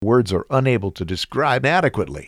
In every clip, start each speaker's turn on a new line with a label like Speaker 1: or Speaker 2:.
Speaker 1: Words are unable to describe adequately.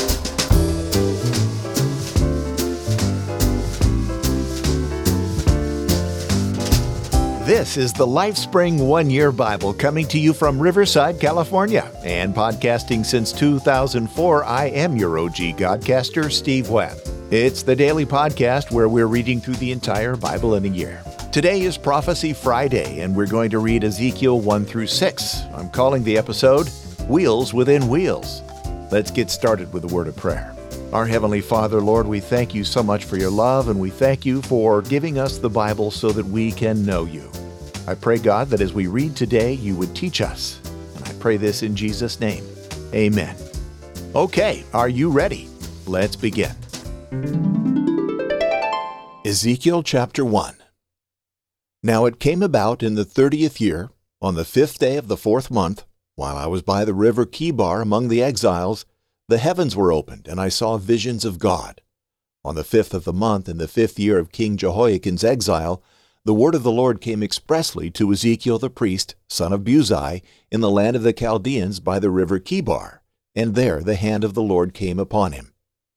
Speaker 1: This is the LifeSpring 1-Year Bible coming to you from Riverside, California. And podcasting since 2004, I am your OG Godcaster, Steve Webb. It's the daily podcast where we're reading through the entire Bible in a year. Today is Prophecy Friday, and we're going to read Ezekiel 1 through 6. I'm calling the episode Wheels Within Wheels. Let's get started with a word of prayer. Our Heavenly Father, Lord, we thank you so much for your love, and we thank you for giving us the Bible so that we can know you. I pray, God, that as we read today, you would teach us. And I pray this in Jesus' name. Amen. Okay, are you ready? Let's begin. Ezekiel chapter 1. Now it came about in the 30th year, on the 5th day of the 4th month, while I was by the river Chebar among the exiles, the heavens were opened, and I saw visions of God. On the 5th of the month, in the 5th year of King Jehoiakim's exile, the word of the Lord came expressly to Ezekiel the priest, son of Buzi, in the land of the Chaldeans by the river Chebar, and there the hand of the Lord came upon him.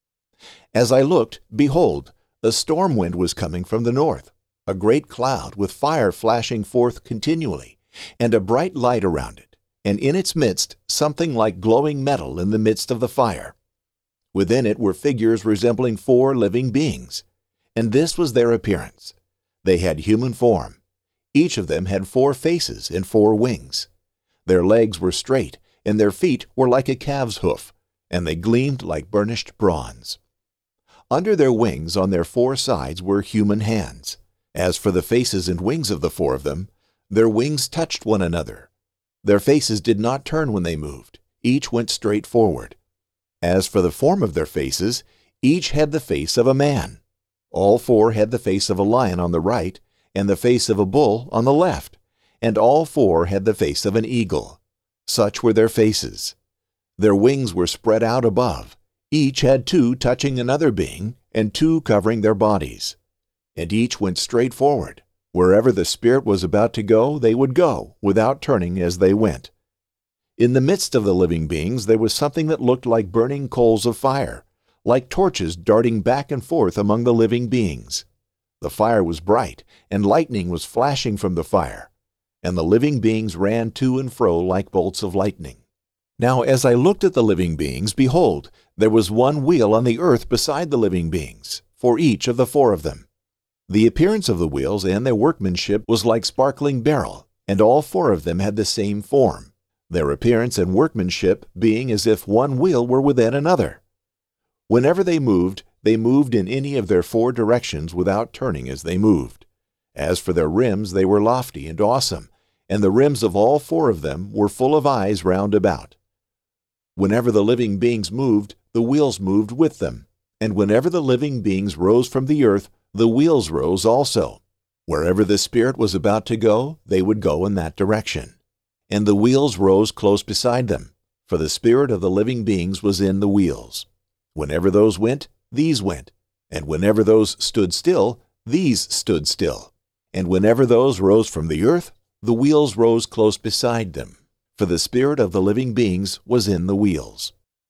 Speaker 1: As I looked, behold, a storm wind was coming from the north, a great cloud with fire flashing forth continually, and a bright light around it, and in its midst something like glowing metal in the midst of the fire. Within it were figures resembling 4 living beings, and this was their appearance. They had human form. Each of them had 4 faces and 4 wings. Their legs were straight, and their feet were like a calf's hoof, and they gleamed like burnished bronze. Under their wings on their 4 sides were human hands. As for the faces and wings of the 4 of them, their wings touched one another. Their faces did not turn when they moved. Each went straight forward. As for the form of their faces, each had the face of a man. All 4 had the face of a lion on the right, and the face of a bull on the left, and all 4 had the face of an eagle. Such were their faces. Their wings were spread out above. Each had 2 touching another being, and 2 covering their bodies. And each went straight forward. Wherever the Spirit was about to go, they would go, without turning as they went. In the midst of the living beings there was something that looked like burning coals of fire, like torches darting back and forth among the living beings. The fire was bright, and lightning was flashing from the fire, and the living beings ran to and fro like bolts of lightning. Now as I looked at the living beings, behold, there was one wheel on the earth beside the living beings, for each of the 4 of them. The appearance of the wheels and their workmanship was like sparkling beryl, and all 4 of them had the same form, their appearance and workmanship being as if one wheel were within another. Whenever they moved in any of their 4 directions without turning as they moved. As for their rims, they were lofty and awesome, and the rims of all 4 of them were full of eyes round about. Whenever the living beings moved, the wheels moved with them, and whenever the living beings rose from the earth, the wheels rose also. Wherever the Spirit was about to go, they would go in that direction. And the wheels rose close beside them, for the Spirit of the living beings was in the wheels. Whenever those went, these went, and whenever those stood still, these stood still. And whenever those rose from the earth, the wheels rose close beside them, for the Spirit of the living beings was in the wheels.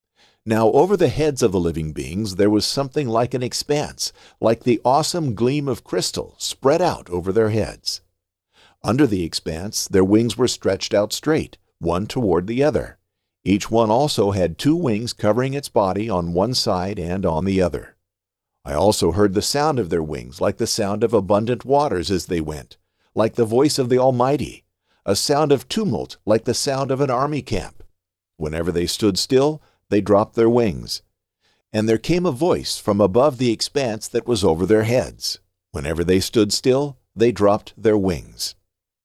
Speaker 1: Now over the heads of the living beings there was something like an expanse, like the awesome gleam of crystal spread out over their heads. Under the expanse their wings were stretched out straight, one toward the other. Each one also had 2 wings covering its body on one side and on the other. I also heard the sound of their wings like the sound of abundant waters as they went, like the voice of the Almighty, a sound of tumult like the sound of an army camp. Whenever they stood still, they dropped their wings. And there came a voice from above the expanse that was over their heads. Whenever they stood still, they dropped their wings.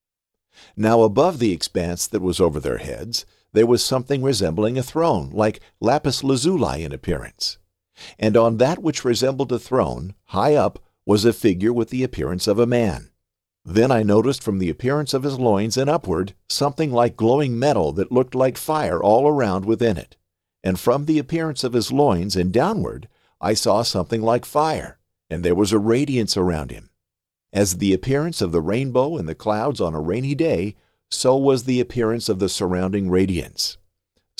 Speaker 1: Now above the expanse that was over their heads, there was something resembling a throne, like lapis lazuli in appearance. And on that which resembled a throne, high up, was a figure with the appearance of a man. Then I noticed from the appearance of his loins and upward something like glowing metal that looked like fire all around within it. And from the appearance of his loins and downward I saw something like fire, and there was a radiance around him. As the appearance of the rainbow in the clouds on a rainy day, so was the appearance of the surrounding radiance.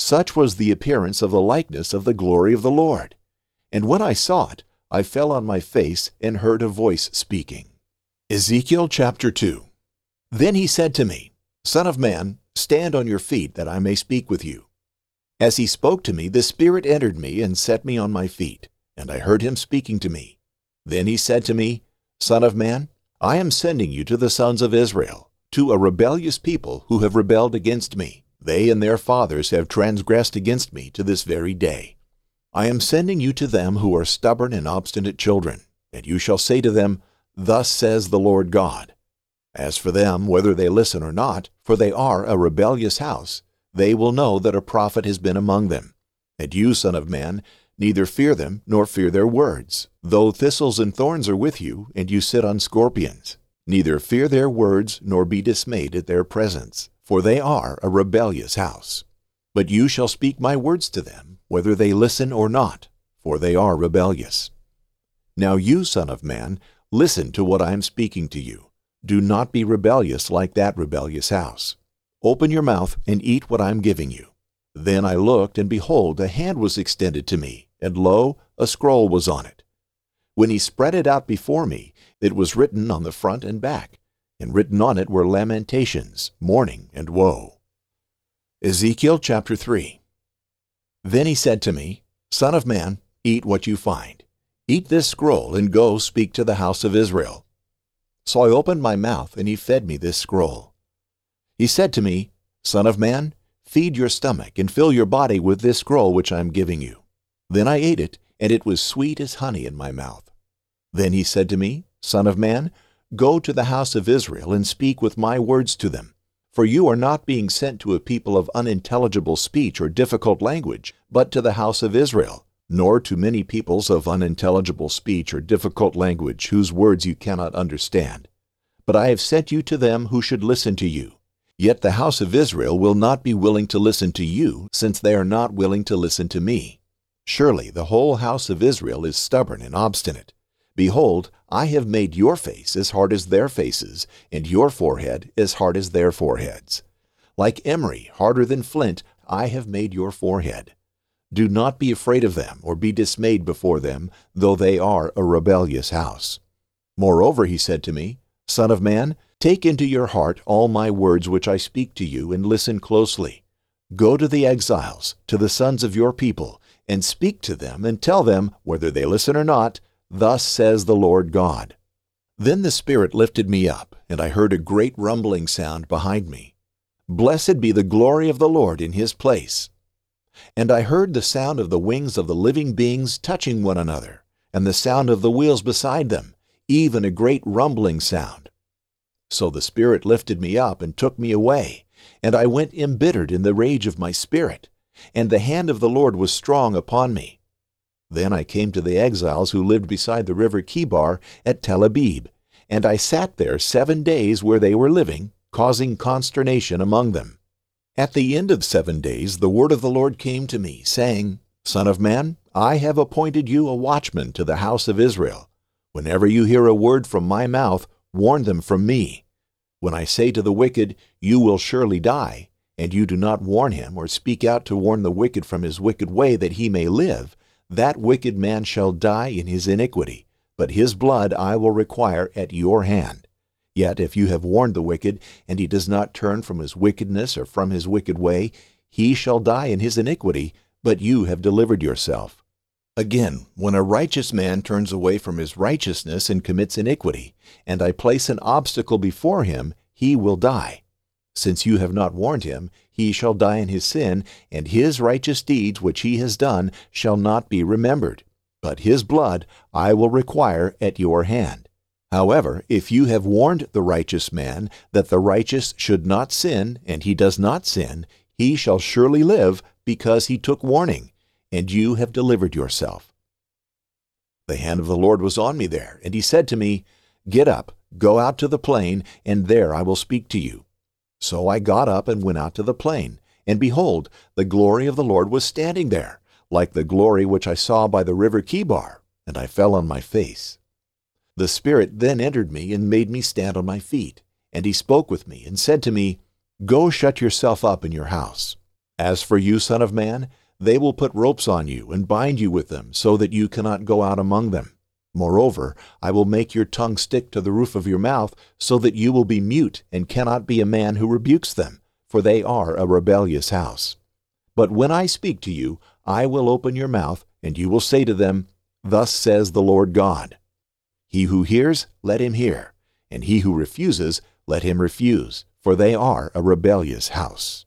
Speaker 1: Such was the appearance of the likeness of the glory of the Lord. And when I saw it, I fell on my face and heard a voice speaking. Ezekiel chapter 2. Then he said to me, Son of man, stand on your feet, that I may speak with you. As he spoke to me, the Spirit entered me and set me on my feet, and I heard him speaking to me. Then he said to me, Son of man, I am sending you to the sons of Israel, to a rebellious people who have rebelled against me. They and their fathers have transgressed against me to this very day. I am sending you to them who are stubborn and obstinate children, and you shall say to them, Thus says the Lord God. As for them, whether they listen or not, for they are a rebellious house, they will know that a prophet has been among them. And you, son of man, neither fear them nor fear their words, though thistles and thorns are with you, and you sit on scorpions. Neither fear their words nor be dismayed at their presence, for they are a rebellious house. But you shall speak my words to them, whether they listen or not, for they are rebellious. Now you, son of man, listen to what I am speaking to you. Do not be rebellious like that rebellious house. Open your mouth and eat what I am giving you. Then I looked, and behold, a hand was extended to me, and lo, a scroll was on it. When he spread it out before me, it was written on the front and back, and written on it were lamentations, mourning, and woe. Ezekiel chapter 3. Then he said to me, Son of man, eat what you find. Eat this scroll, and go speak to the house of Israel. So I opened my mouth, and he fed me this scroll. He said to me, Son of man, feed your stomach, and fill your body with this scroll which I am giving you. Then I ate it, and it was sweet as honey in my mouth. Then he said to me, Son of man, go to the house of Israel, and speak with my words to them. For you are not being sent to a people of unintelligible speech or difficult language, but to the house of Israel, nor to many peoples of unintelligible speech or difficult language, whose words you cannot understand. But I have sent you to them who should listen to you. Yet the house of Israel will not be willing to listen to you, since they are not willing to listen to me. Surely the whole house of Israel is stubborn and obstinate. Behold, I have made your face as hard as their faces, and your forehead as hard as their foreheads. Like emery, harder than flint, I have made your forehead. Do not be afraid of them, or be dismayed before them, though they are a rebellious house. Moreover, he said to me, Son of man, take into your heart all my words which I speak to you, and listen closely. Go to the exiles, to the sons of your people, and speak to them, and tell them, whether they listen or not, Thus says the Lord God. Then the Spirit lifted me up, and I heard a great rumbling sound behind me. Blessed be the glory of the Lord in his place. And I heard the sound of the wings of the living beings touching one another, and the sound of the wheels beside them, even a great rumbling sound. So the Spirit lifted me up and took me away, and I went embittered in the rage of my spirit, and the hand of the Lord was strong upon me. Then I came to the exiles who lived beside the river Chebar at Tel Abib, and I sat there 7 days where they were living, causing consternation among them. At the end of 7 days the word of the Lord came to me, saying, Son of man, I have appointed you a watchman to the house of Israel. Whenever you hear a word from my mouth, warn them from me. When I say to the wicked, You will surely die, and you do not warn him or speak out to warn the wicked from his wicked way that he may live, that wicked man shall die in his iniquity, but his blood I will require at your hand. Yet if you have warned the wicked, and he does not turn from his wickedness or from his wicked way, he shall die in his iniquity, but you have delivered yourself. Again, when a righteous man turns away from his righteousness and commits iniquity, and I place an obstacle before him, he will die. Since you have not warned him, he shall die in his sin, and his righteous deeds which he has done shall not be remembered. But his blood I will require at your hand. However, if you have warned the righteous man that the righteous should not sin, and he does not sin, he shall surely live, because he took warning, and you have delivered yourself. The hand of the Lord was on me there, and he said to me, Get up, go out to the plain, and there I will speak to you. So I got up and went out to the plain, and behold, the glory of the Lord was standing there, like the glory which I saw by the river Chebar, and I fell on my face. The Spirit then entered me and made me stand on my feet, and he spoke with me and said to me, Go shut yourself up in your house. As for you, son of man, they will put ropes on you and bind you with them, so that you cannot go out among them. Moreover, I will make your tongue stick to the roof of your mouth, so that you will be mute and cannot be a man who rebukes them, for they are a rebellious house. But when I speak to you, I will open your mouth, and you will say to them, Thus says the Lord God. He who hears, let him hear, and he who refuses, let him refuse, for they are a rebellious house.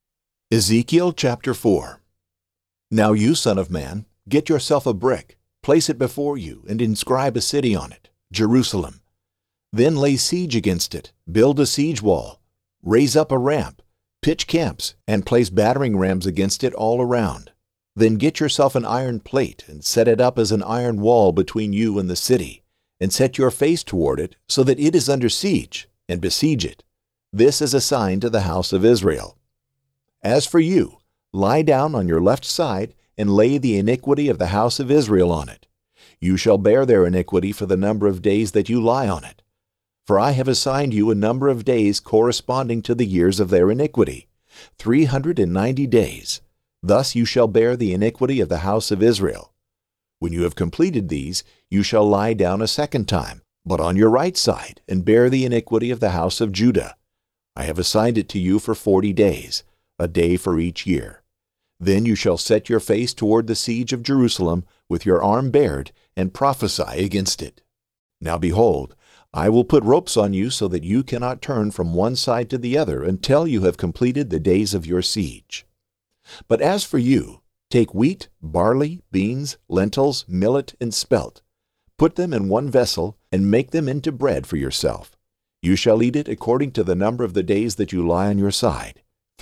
Speaker 1: Ezekiel chapter 4. Now you, son of man, get yourself a brick, place it before you, and inscribe a city on it, Jerusalem. Then lay siege against it, build a siege wall, raise up a ramp, pitch camps, and place battering rams against it all around. Then get yourself an iron plate, and set it up as an iron wall between you and the city, and set your face toward it, so that it is under siege, and besiege it. This is a sign to the house of Israel. As for you, lie down on your left side, and lay the iniquity of the house of Israel on it. You shall bear their iniquity for the number of days that you lie on it. For I have assigned you a number of days corresponding to the years of their iniquity, 390 days. Thus you shall bear the iniquity of the house of Israel. When you have completed these, you shall lie down a second time, but on your right side, and bear the iniquity of the house of Judah. I have assigned it to you for 40 days, a day for each year. Then you shall set your face toward the siege of Jerusalem with your arm bared, and prophesy against it. Now behold, I will put ropes on you so that you cannot turn from one side to the other until you have completed the days of your siege. But as for you, take wheat, barley, beans, lentils, millet, and spelt. Put them in one vessel, and make them into bread for yourself. You shall eat it according to the number of the days that you lie on your side,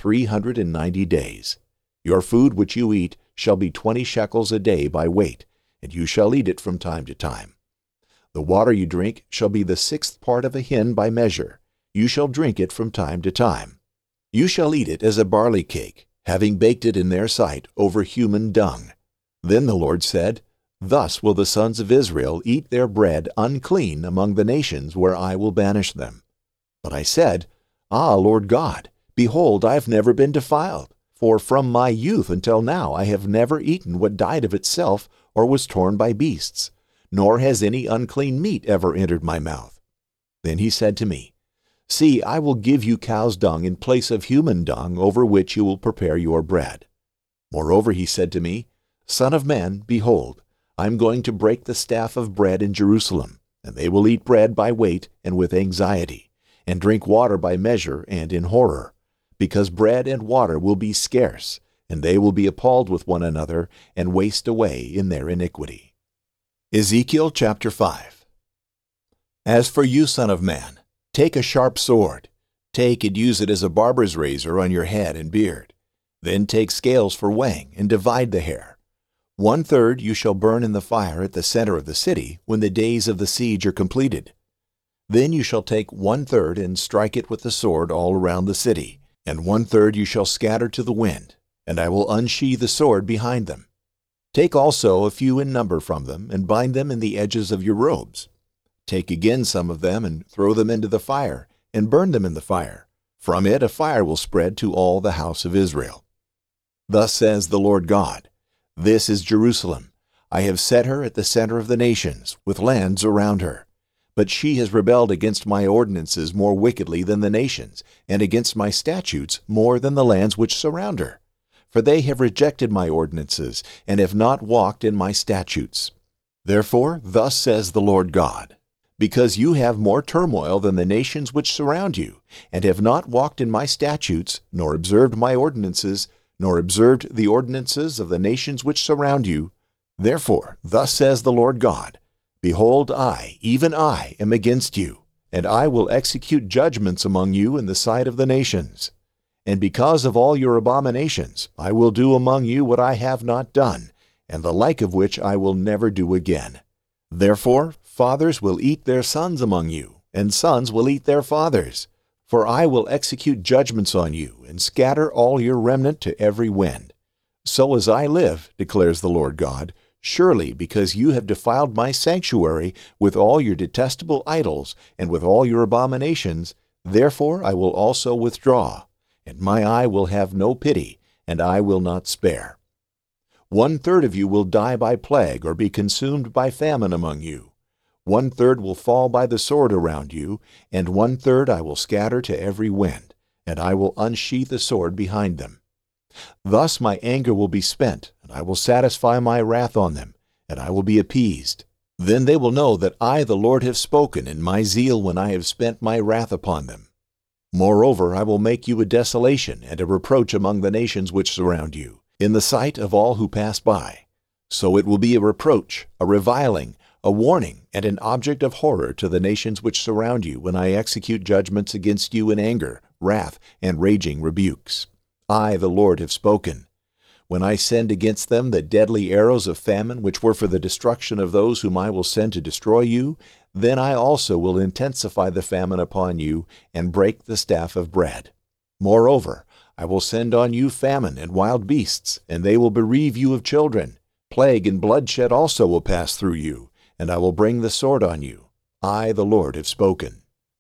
Speaker 1: 390 days. Your food which you eat shall be 20 shekels a day by weight, and you shall eat it from time to time. The water you drink shall be the 6th part of a hin by measure. You shall drink it from time to time. You shall eat it as a barley cake, having baked it in their sight over human dung. Then the Lord said, Thus will the sons of Israel eat their bread unclean among the nations where I will banish them. But I said, Ah, Lord God, behold, I have never been defiled, for from my youth until now I have never eaten what died of itself or was torn by beasts, nor has any unclean meat ever entered my mouth. Then he said to me, See, I will give you cow's dung in place of human dung, over which you will prepare your bread. Moreover, he said to me, Son of man, behold, I am going to break the staff of bread in Jerusalem, and they will eat bread by weight and with anxiety, and drink water by measure and in horror, because bread and water will be scarce, and they will be appalled with one another, and waste away in their iniquity. Ezekiel chapter 5. As for you, son of man, take a sharp sword. Take and use it as a barber's razor on your head and beard. Then take scales for weighing, and divide the hair. 1/3 you shall burn in the fire at the center of the city when the days of the siege are completed. Then you shall take 1/3 and strike it with the sword all around the city, and 1/3 you shall scatter to the wind, and I will unsheathe the sword behind them. Take also a few in number from them, and bind them in the edges of your robes. Take again some of them, and throw them into the fire, and burn them in the fire. From it a fire will spread to all the house of Israel. Thus says the Lord God, This is Jerusalem. I have set her at the center of the nations, with lands around her. But she has rebelled against my ordinances more wickedly than the nations, and against my statutes more than the lands which surround her. For they have rejected my ordinances, and have not walked in my statutes. Therefore, thus says the Lord God, Because you have more turmoil than the nations which surround you, and have not walked in my statutes, nor observed my ordinances, nor observed the ordinances of the nations which surround you, therefore, thus says the Lord God, Behold, I, even I, am against you, and I will execute judgments among you in the sight of the nations. And because of all your abominations, I will do among you what I have not done, and the like of which I will never do again. Therefore, fathers will eat their sons among you, and sons will eat their fathers. For I will execute judgments on you, and scatter all your remnant to every wind. So as I live, declares the Lord God, surely because you have defiled my sanctuary with all your detestable idols, and with all your abominations, therefore I will also withdraw, and my eye will have no pity, and I will not spare. 1/3 of you will die by plague or be consumed by famine among you. 1/3 will fall by the sword around you, and 1/3 I will scatter to every wind, and I will unsheath a sword behind them. Thus my anger will be spent, and I will satisfy my wrath on them, and I will be appeased. Then they will know that I, the Lord, have spoken in my zeal when I have spent my wrath upon them. Moreover, I will make you a desolation and a reproach among the nations which surround you, in the sight of all who pass by. So it will be a reproach, a reviling, a warning, and an object of horror to the nations which surround you when I execute judgments against you in anger, wrath, and raging rebukes. I, the Lord, have spoken. When I send against them the deadly arrows of famine which were for the destruction of those whom I will send to destroy you, then I also will intensify the famine upon you and break the staff of bread. Moreover, I will send on you famine and wild beasts, and they will bereave you of children. Plague and bloodshed also will pass through you, and I will bring the sword on you. I, the Lord, have spoken.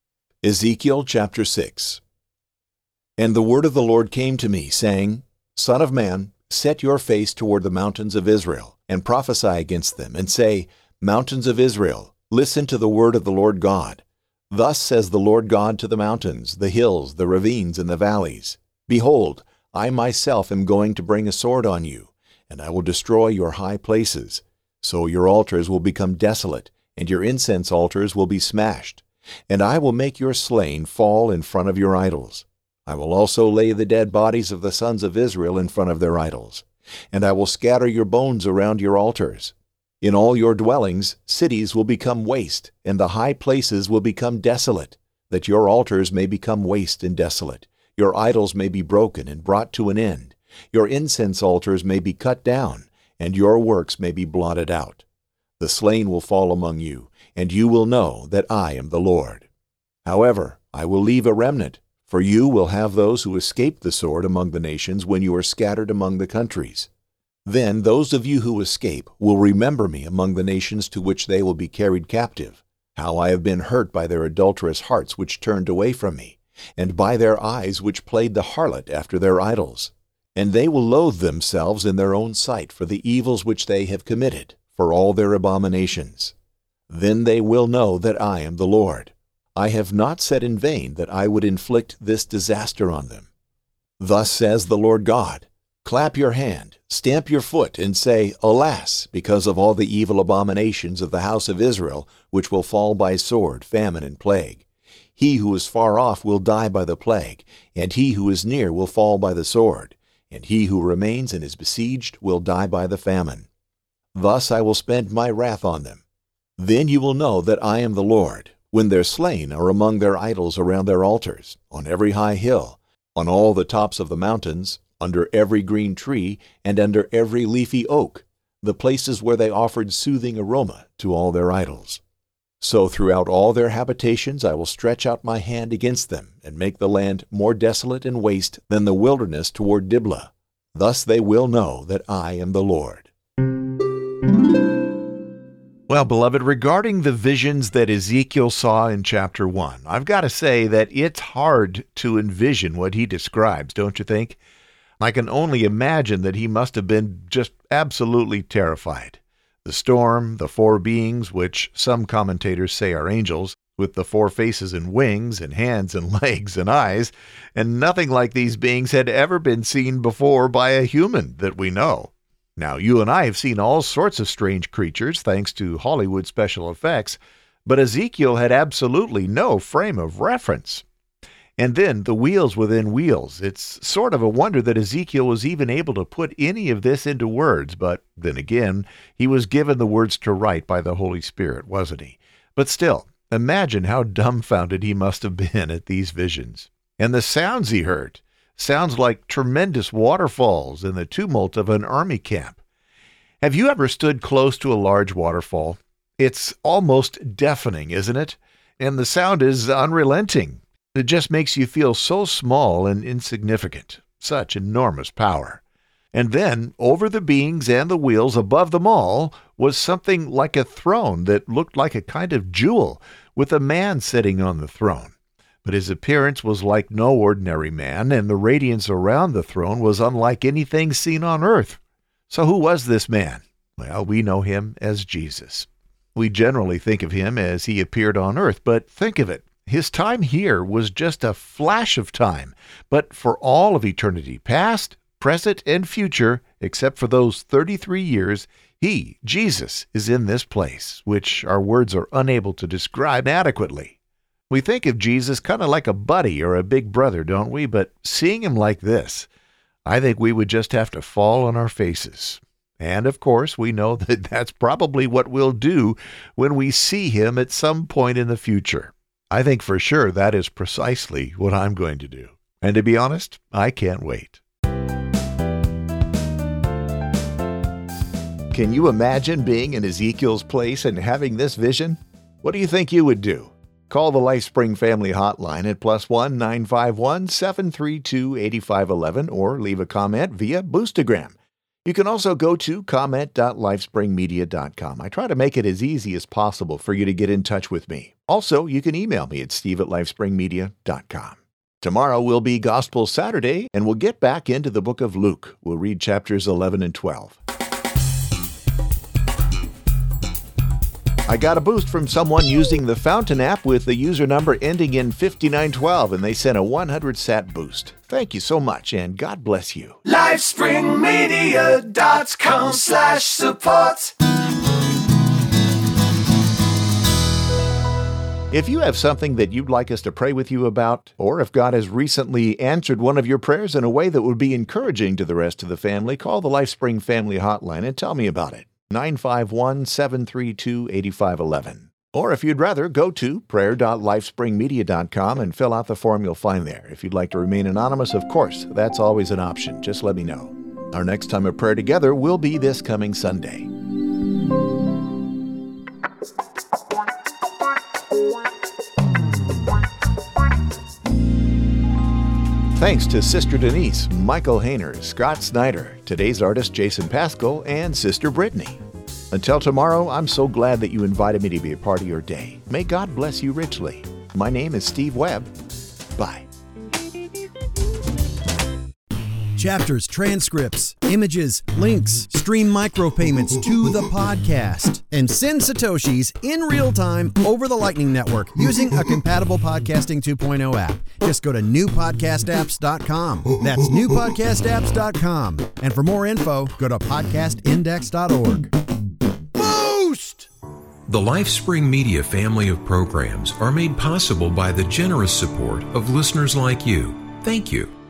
Speaker 1: Ezekiel chapter 6. And the word of the Lord came to me, saying, Son of man, set your face toward the mountains of Israel, and prophesy against them, and say, Mountains of Israel, listen to the word of the Lord God. Thus says the Lord God to the mountains, the hills, the ravines, and the valleys. Behold, I myself am going to bring a sword on you, and I will destroy your high places. So your altars will become desolate, and your incense altars will be smashed. And I will make your slain fall in front of your idols. I will also lay the dead bodies of the sons of Israel in front of their idols. And I will scatter your bones around your altars. In all your dwellings, cities will become waste, and the high places will become desolate, that your altars may become waste and desolate. Your idols may be broken and brought to an end. Your incense altars may be cut down, and your works may be blotted out. The slain will fall among you, and you will know that I am the Lord. However, I will leave a remnant, for you will have those who escaped the sword among the nations when you are scattered among the countries. Then those of you who escape will remember me among the nations to which they will be carried captive, how I have been hurt by their adulterous hearts which turned away from me, and by their eyes which played the harlot after their idols. And they will loathe themselves in their own sight for the evils which they have committed, for all their abominations. Then they will know that I am the Lord. I have not said in vain that I would inflict this disaster on them. Thus says the Lord God, Clap your hand, stamp your foot, and say, Alas, because of all the evil abominations of the house of Israel, which will fall by sword, famine, and plague. He who is far off will die by the plague, and he who is near will fall by the sword, and he who remains and is besieged will die by the famine. Thus I will spend my wrath on them. Then you will know that I am the Lord, when their slain are among their idols around their altars, on every high hill, on all the tops of the mountains, under every green tree, and under every leafy oak, the places where they offered soothing aroma to all their idols. So throughout all their habitations I will stretch out my hand against them, and make the land more desolate and waste than the wilderness toward Diblah. Thus they will know that I am the Lord. Well, beloved, regarding the visions that Ezekiel saw in chapter 1, I've got to say that it's hard to envision what he describes, don't you think? I can only imagine that he must have been just absolutely terrified. The storm, the four beings, which some commentators say are angels, with the four faces and wings and hands and legs and eyes, and nothing like these beings had ever been seen before by a human that we know. Now, you and I have seen all sorts of strange creatures thanks to Hollywood special effects, but Ezekiel had absolutely no frame of reference. And then the wheels within wheels. It's sort of a wonder that Ezekiel was even able to put any of this into words, but then again, he was given the words to write by the Holy Spirit, wasn't he? But still, imagine how dumbfounded he must have been at these visions. And the sounds he heard. Sounds like tremendous waterfalls and the tumult of an army camp. Have you ever stood close to a large waterfall? It's almost deafening, isn't it? And the sound is unrelenting. It just makes you feel so small and insignificant. Such enormous power. And then, over the beings and the wheels above them all, was something like a throne that looked like a kind of jewel, with a man sitting on the throne. But his appearance was like no ordinary man, and the radiance around the throne was unlike anything seen on earth. So who was this man? Well, we know him as Jesus. We generally think of him as he appeared on earth, but think of it. His time here was just a flash of time, but for all of eternity, past, present, and future, except for those 33 years, he, Jesus, is in this place, which our words are unable to describe adequately. We think of Jesus kind of like a buddy or a big brother, don't we? But seeing him like this, I think we would just have to fall on our faces. And, of course, we know that that's probably what we'll do when we see him at some point in the future. I think for sure that is precisely what I'm going to do. And to be honest, I can't wait. Can you imagine being in Ezekiel's place and having this vision? What do you think you would do? Call the LifeSpring Family Hotline at +1 951 732 8511 or leave a comment via Boostagram. You can also go to comment.lifespringmedia.com. I try to make it as easy as possible for you to get in touch with me. Also, you can email me at steve@lifespringmedia.com. Tomorrow will be Gospel Saturday, and we'll get back into the book of Luke. We'll read chapters 11 and 12. I got a boost from someone using the Fountain app with the user number ending in 5912, and they sent a 100 sat boost. Thank you so much, and God bless you. LifeSpringMedia.com/support. If you have something that you'd like us to pray with you about, or if God has recently answered one of your prayers in a way that would be encouraging to the rest of the family, call the LifeSpring Family Hotline and tell me about it. 951 732 8511. Or if you'd rather, go to prayer.lifespringmedia.com and fill out the form you'll find there. If you'd like to remain anonymous, of course, that's always an option. Just let me know. Our next time of prayer together will be this coming Sunday. Thanks to Sister Denise, Michael Hayner, Scott Snyder, today's artist Jason Pascal, and Sister Brittany. Until tomorrow, I'm so glad that you invited me to be a part of your day. May God bless you richly. My name is Steve Webb. Bye.
Speaker 2: Chapters, transcripts, images, links, stream micropayments to the podcast, and send Satoshis in real time over the Lightning Network using a compatible Podcasting 2.0 app. Just go to newpodcastapps.com. That's newpodcastapps.com. And for more info, go to podcastindex.org. Boost!
Speaker 3: The LifeSpring Media family of programs are made possible by the generous support of listeners like you. Thank you.